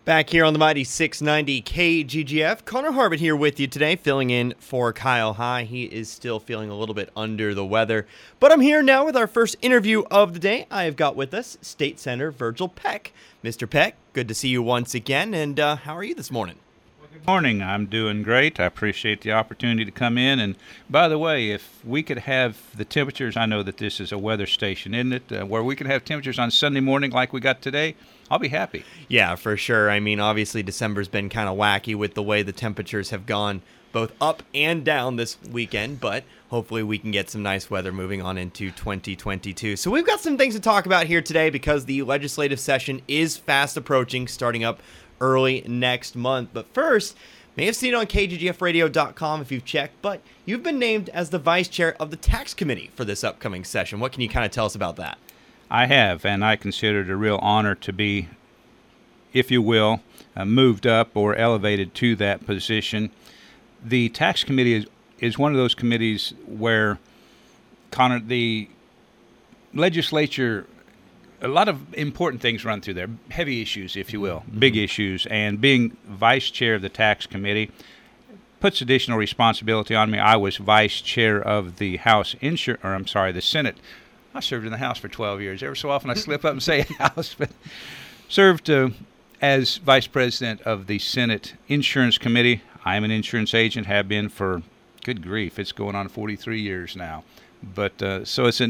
Back here on the mighty 690 KGGF, Connor Harbert here with you today, filling in for Kyle High. He is still feeling a little bit under the weather, but I'm here now with our first interview of the day. I have got with us State Senator Virgil Peck. Mr. Peck, good to see you once again, and how are you this morning? Good morning. I'm doing great. I appreciate the opportunity to come in. And by the way, if we could have the temperatures, I know that this is a weather station, isn't it? Where we can have temperatures on Sunday morning like we got today, I'll be happy. Yeah, for sure. I mean, obviously December's been kind of wacky with the way the temperatures have gone both up and down this weekend, but hopefully we can get some nice weather moving on into 2022. So we've got some things to talk about here today because the legislative session is fast approaching, starting up early next month. But first, may have seen it on KGGFradio.com if you've checked, but you've been named as the vice chair of the tax committee for this upcoming session. What can you kind of tell us about that? I have, and I consider it a real honor to be, if you will, moved up or elevated to that position. The tax committee is one of those committees where, Connor, the legislature, a lot of important things run through there, heavy issues, if you will, big issues, and being vice chair of the tax committee puts additional responsibility on me. I was vice chair of the the Senate. I served in the House for 12 years. Every so often I slip up and say House, but served as vice president of the Senate Insurance Committee. I'm an insurance agent, have been for, good grief, it's going on 43 years now. But so it's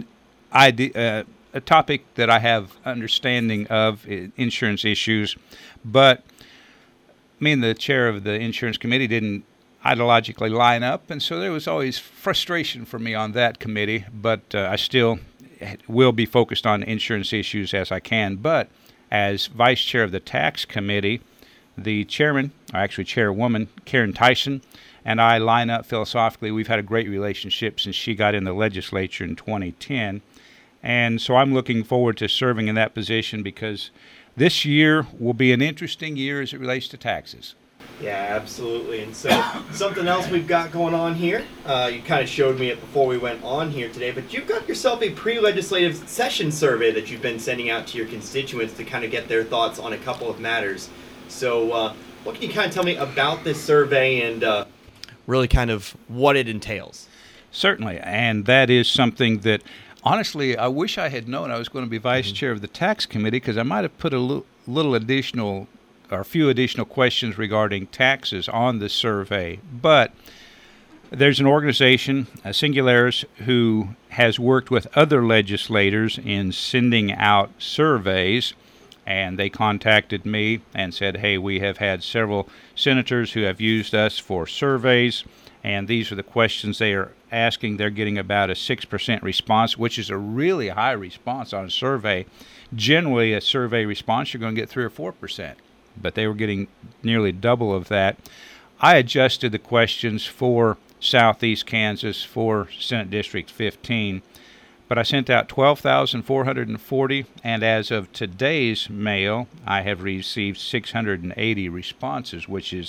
a topic that I have understanding of, insurance issues, but me and the chair of the insurance committee didn't ideologically line up, and so there was always frustration for me on that committee, but I still will be focused on insurance issues as I can. But as vice chair of the tax committee, the chairman, or actually chairwoman, Karen Tyson, and I line up philosophically. We've had a great relationship since she got in the legislature in 2010. And so I'm looking forward to serving in that position because this year will be an interesting year as it relates to taxes. Yeah, absolutely. And so something else we've got going on here, you kind of showed me it before we went on here today, but you've got yourself a pre-legislative session survey that you've been sending out to your constituents to kind of get their thoughts on a couple of matters. So what can you kind of tell me about this survey and really kind of what it entails? Certainly, and that is something that honestly, I wish I had known I was going to be vice chair of the tax committee because I might have put a little additional or a few additional questions regarding taxes on the survey. But there's an organization, Singularis, who has worked with other legislators in sending out surveys, and they contacted me and said, hey, we have had several senators who have used us for surveys, and these are the questions they are asking. They're getting about a 6% response, which is a really high response on a survey. Generally, a survey response, you're going to get 3 or 4%, but they were getting nearly double of that. I adjusted the questions for Southeast Kansas for Senate District 15, but I sent out 12,440, and as of today's mail, I have received 680 responses, which is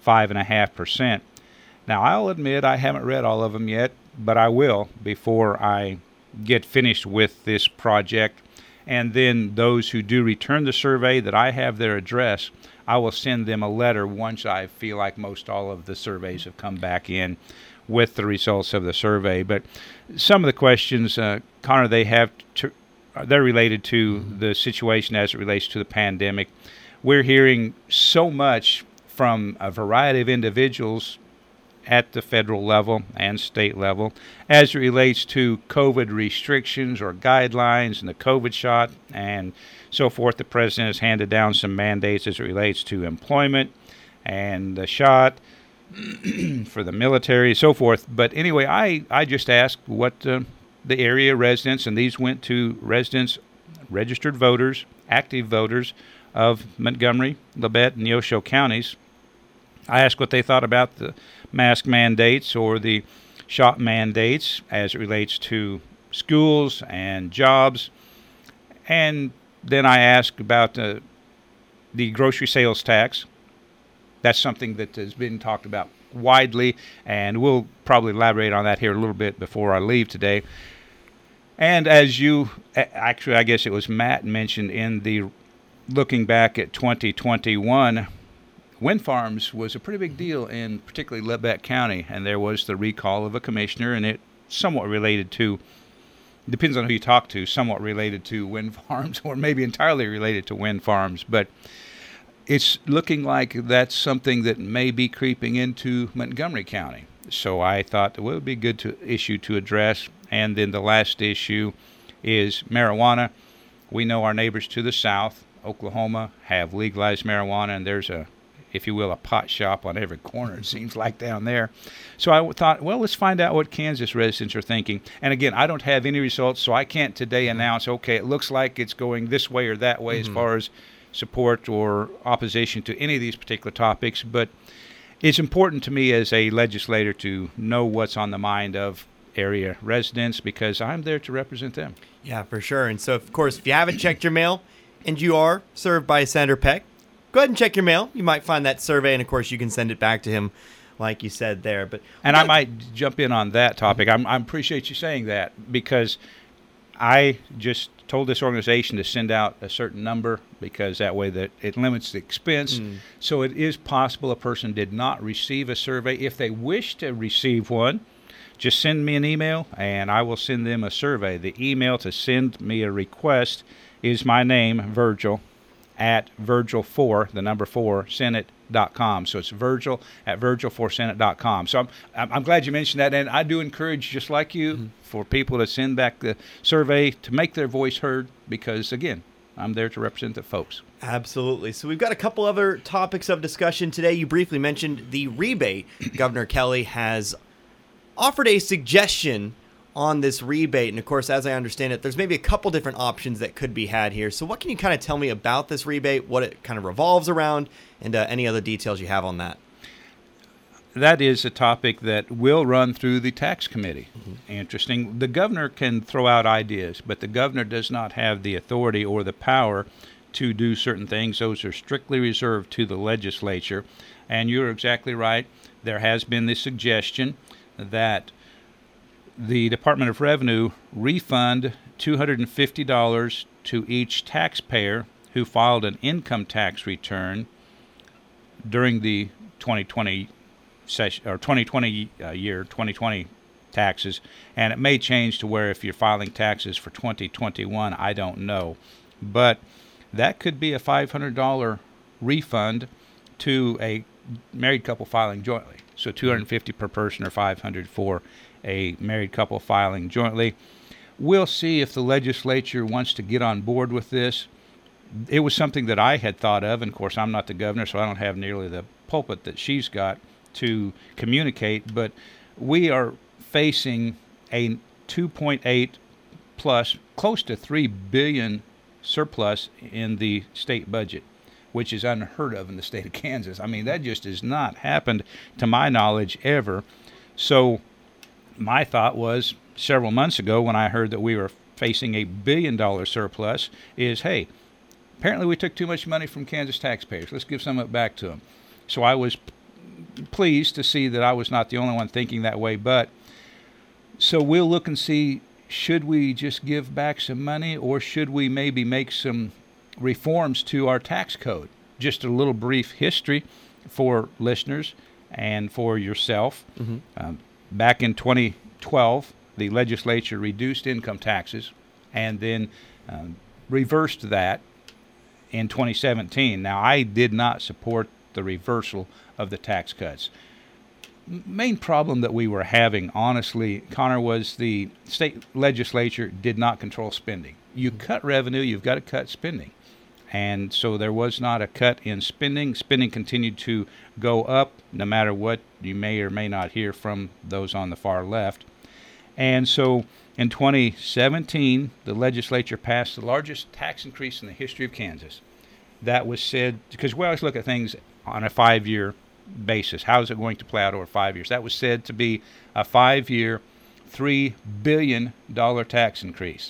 5.5%. Now, I'll admit I haven't read all of them yet, but I will before I get finished with this project. And then those who do return the survey that I have their address, I will send them a letter once I feel like most all of the surveys have come back in with the results of the survey. But some of the questions, Connor, they're related to the situation as it relates to the pandemic. We're hearing so much from a variety of individuals at the federal level and state level as it relates to COVID restrictions or guidelines and the COVID shot and so forth. The president has handed down some mandates as it relates to employment and the shot for the military, so forth. But anyway, I just asked what the area residents, and these went to residents, registered voters, active voters of Montgomery, Labette, and Neosho counties. I asked what they thought about the mask mandates or the shot mandates as it relates to schools and jobs. And then I asked about the grocery sales tax. That's something that has been talked about widely, and we'll probably elaborate on that here a little bit before I leave today. And as you, actually, I guess it was Matt mentioned in the looking back at 2021, wind farms was a pretty big deal in particularly Lebec County, and there was the recall of a commissioner, and it somewhat related to, depends on who you talk to, somewhat related to wind farms or maybe entirely related to wind farms. But it's looking like that's something that may be creeping into Montgomery County. So I thought it would be good issue to address. And then the last issue is marijuana. We know our neighbors to the south, Oklahoma, have legalized marijuana, and there's a, if you will, a pot shop on every corner, it seems like down there. So I thought, well, let's find out what Kansas residents are thinking. And again, I don't have any results, so I can't today announce, okay, it looks like it's going this way or that way as far as support or opposition to any of these particular topics. But it's important to me as a legislator to know what's on the mind of area residents because I'm there to represent them. Yeah, for sure. And so, of course, if you haven't checked your mail and you are served by Senator Peck, go ahead and check your mail. You might find that survey, and, of course, you can send it back to him like you said there. And I might jump in on that topic. I appreciate you saying that because I just told this organization to send out a certain number because that way that it limits the expense. So it is possible a person did not receive a survey. If they wish to receive one, just send me an email and I will send them a survey. The email to send me a request is my name, Virgil, at Virgil4, the number 4, Senate.com. So it's Virgil at Virgil4Senate.com. So I'm glad you mentioned that. And I do encourage, just like you, for people to send back the survey to make their voice heard because, again, I'm there to represent the folks. Absolutely. So we've got a couple other topics of discussion today. You briefly mentioned the rebate. Governor Kelly has offered a suggestion on this rebate. And of course, as I understand it, there's maybe a couple different options that could be had here. So what can you kind of tell me about this rebate, what it kind of revolves around, and any other details you have on that? That is a topic that will run through the tax committee. Interesting. The governor can throw out ideas, but the governor does not have the authority or the power to do certain things. Those are strictly reserved to the legislature. And you're exactly right. There has been the suggestion that the Department of Revenue refund $250 to each taxpayer who filed an income tax return during the 2020 session or 2020 year 2020 taxes, and it may change to where if you're filing taxes for 2021, I don't know, but that could be a $500 refund to a married couple filing jointly. So $250 per person or $500 for a married couple filing jointly. We'll see if the legislature wants to get on board with this. It was something that I had thought of, and of course I'm not the governor, so I don't have nearly the pulpit that she's got to communicate, but we are facing a 2.8 plus, close to $3 billion surplus in the state budget, which is unheard of in the state of Kansas. I mean, that just has not happened to my knowledge ever. So my thought was several months ago when I heard that we were facing $1 billion surplus is, hey, apparently we took too much money from Kansas taxpayers. Let's give some of it back to them. So I was pleased to see that I was not the only one thinking that way. But so we'll look and see, should we just give back some money or should we maybe make some reforms to our tax code? Just a little brief history for listeners and for yourself. Back in 2012, the legislature reduced income taxes and then reversed that in 2017. Now, I did not support the reversal of the tax cuts. Main problem that we were having, honestly, Connor, was the state legislature did not control spending. You cut revenue, you've got to cut spending. And so there was not a cut in spending. Spending continued to go up, no matter what you may or may not hear from those on the far left. And so in 2017, the legislature passed the largest tax increase in the history of Kansas. That was said, because we always look at things on a 5-year basis. How is it going to play out over 5 years? That was said to be a 5-year, $3 billion tax increase.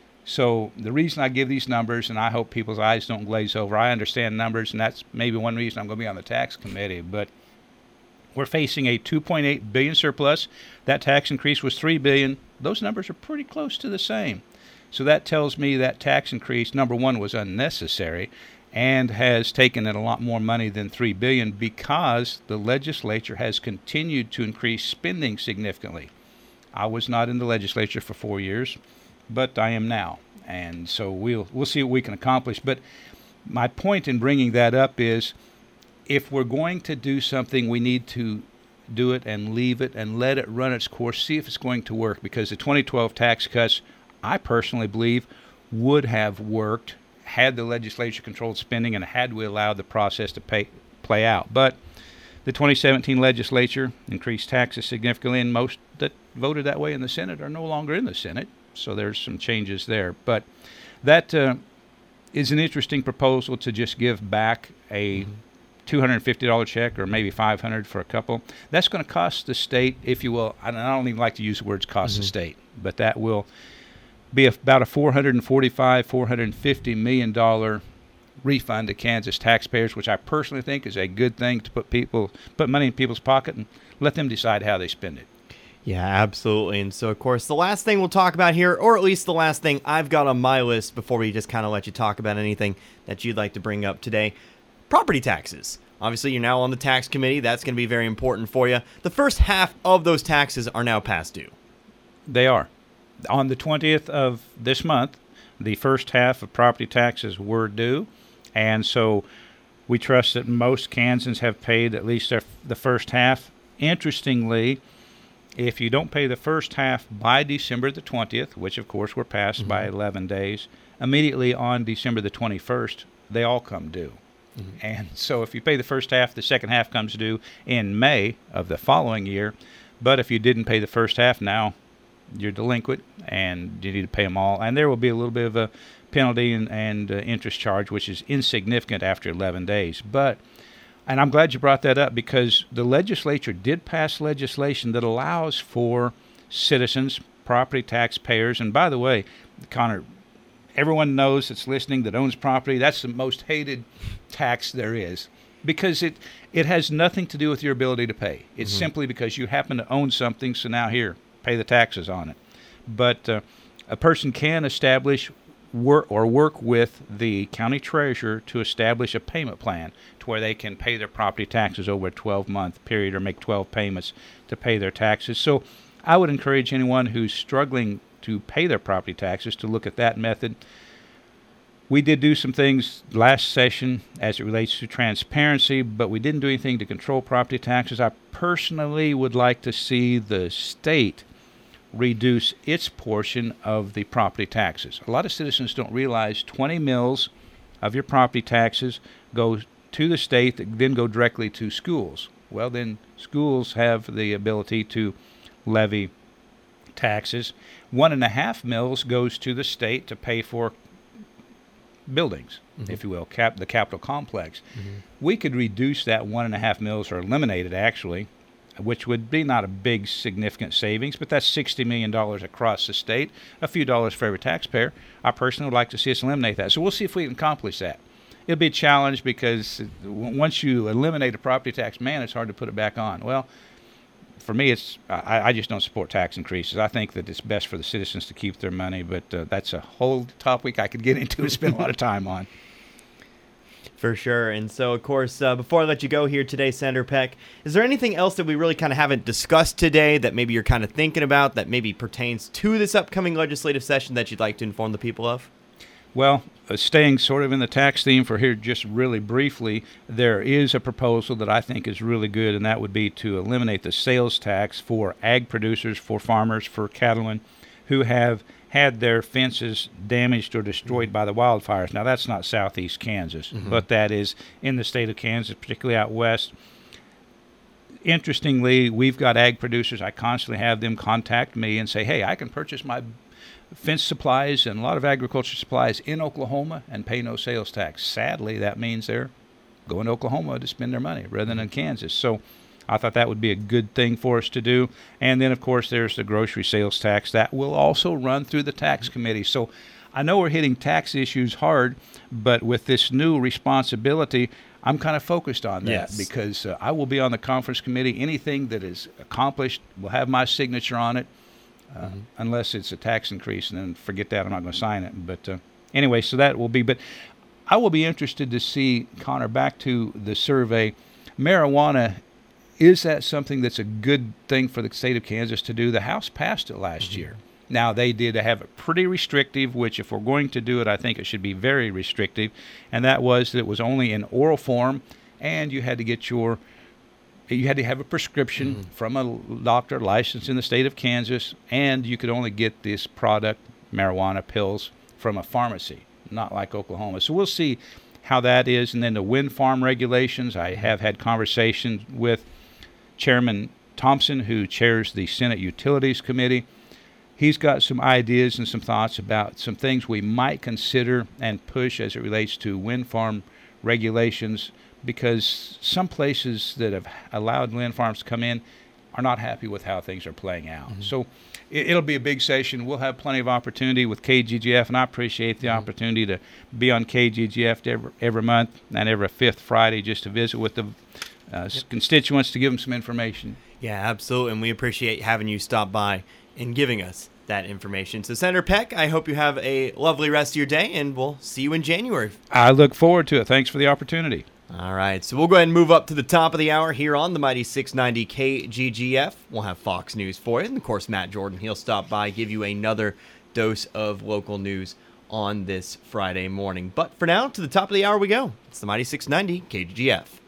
So the reason I give these numbers, and I hope people's eyes don't glaze over, I understand numbers, and that's maybe one reason I'm going to be on the tax committee, but we're facing a $2.8 billion surplus. That tax increase was $3 billion. Those numbers are pretty close to the same. So that tells me that tax increase, number one, was unnecessary, and has taken in a lot more money than $3 billion because the legislature has continued to increase spending significantly. I was not in the legislature for 4 years, but I am now, and so we'll see what we can accomplish. But my point in bringing that up is, if we're going to do something, we need to do it and leave it and let it run its course, see if it's going to work, because the 2012 tax cuts, I personally believe, would have worked had the legislature controlled spending and had we allowed the process to play out. But the 2017 legislature increased taxes significantly, and most that voted that way in the Senate are no longer in the Senate, so there's some changes there. But that is an interesting proposal, to just give back a $250 check, or maybe $500 for a couple. That's going to cost the state, if you will, I don't even like to use the words cost the state, but that will be about a $450 million refund to Kansas taxpayers, which I personally think is a good thing, to put money in people's pocket and let them decide how they spend it. Yeah, absolutely. And so, of course, the last thing we'll talk about here, or at least the last thing I've got on my list before we just kind of let you talk about anything that you'd like to bring up today, property taxes. Obviously, you're now on the tax committee. That's going to be very important for you. The first half of those taxes are now past due. They are. On the 20th of this month, the first half of property taxes were due, and so we trust that most Kansans have paid at least the first half. Interestingly, if you don't pay the first half by December the 20th, which of course we're past by 11 days, immediately on December the 21st, they all come due. And so if you pay the first half, the second half comes due in May of the following year. But if you didn't pay the first half, now you're delinquent and you need to pay them all. And there will be a little bit of a penalty and interest charge, which is insignificant after 11 days. And I'm glad you brought that up, because the legislature did pass legislation that allows for citizens, property taxpayers, and by the way, Connor, everyone knows that's listening that owns property, that's the most hated tax there is, because it has nothing to do with your ability to pay. It's simply because you happen to own something, so now here, pay the taxes on it. But a person can establish work with the county treasurer to establish a payment plan to where they can pay their property taxes over a 12-month period, or make 12 payments to pay their taxes. So I would encourage anyone who's struggling to pay their property taxes to look at that method. We did do some things last session as it relates to transparency, but we didn't do anything to control property taxes. I personally would like to see the state reduce its portion of the property taxes. A lot of citizens don't realize 20 mills of your property taxes go to the state that then go directly to schools. Well, then schools have the ability to levy taxes. 1.5 mills goes to the state to pay for buildings, if you will, the Capitol complex. We could reduce that 1.5 mills, or eliminate it actually, which would be not a big significant savings, but that's $60 million across the state, a few dollars for every taxpayer. I personally would like to see us eliminate that. So we'll see if we can accomplish that. It'll be a challenge, because once you eliminate a property tax, man, it's hard to put it back on. Well, for me, I just don't support tax increases. I think that it's best for the citizens to keep their money, but that's a whole topic I could get into and spend a lot of time on. For sure. And so, of course, before I let you go here today, Senator Peck, is there anything else that we really kind of haven't discussed today that maybe you're kind of thinking about that maybe pertains to this upcoming legislative session that you'd like to inform the people of? Well, staying sort of in the tax theme for here just really briefly, there is a proposal that I think is really good, and that would be to eliminate the sales tax for ag producers, for farmers, for cattlemen who have had their fences damaged or destroyed by the wildfires. Now, that's not southeast Kansas, but that is in the state of Kansas, particularly out west. Interestingly, we've got ag producers. I constantly have them contact me and say, hey, I can purchase my fence supplies and a lot of agriculture supplies in Oklahoma and pay no sales tax. Sadly, that means they're going to Oklahoma to spend their money rather than in Kansas. So I thought that would be a good thing for us to do. And then, of course, there's the grocery sales tax. That will also run through the tax committee. So I know we're hitting tax issues hard, but with this new responsibility, I'm kind of focused on that because I will be on the conference committee. Anything that is accomplished will have my signature on it. Unless it's a tax increase, and then forget that, I'm not going to sign it. But anyway, so that will be. But I will be interested to see, Connor, back to the survey, marijuana, is that something that's a good thing for the state of Kansas to do? The House passed it last year. Now, they did have it pretty restrictive, which if we're going to do it, I think it should be very restrictive, and that was that it was only in oral form, and you had to get you had to have a prescription from a doctor licensed in the state of Kansas, and you could only get this product, marijuana pills, from a pharmacy, not like Oklahoma. So we'll see how that is. And then the wind farm regulations, I have had conversations with Chairman Thompson, who chairs the Senate Utilities Committee. He's got some ideas and some thoughts about some things we might consider and push as it relates to wind farm regulations, because some places that have allowed wind farms to come in are not happy with how things are playing out. So it'll be a big session. We'll have plenty of opportunity with KGGF, and I appreciate the opportunity to be on KGGF every month and every fifth Friday just to visit with the constituents to give them some information. Yeah, absolutely, and we appreciate having you stop by and giving us that information. So, Senator Peck, I hope you have a lovely rest of your day, and we'll see you in January. I look forward to it. Thanks for the opportunity. All right, so we'll go ahead and move up to the top of the hour here on the Mighty 690 KGGF. We'll have Fox News for you, and of course, Matt Jordan, he'll stop by, give you another dose of local news on this Friday morning. But for now, to the top of the hour we go. It's the Mighty 690 KGGF.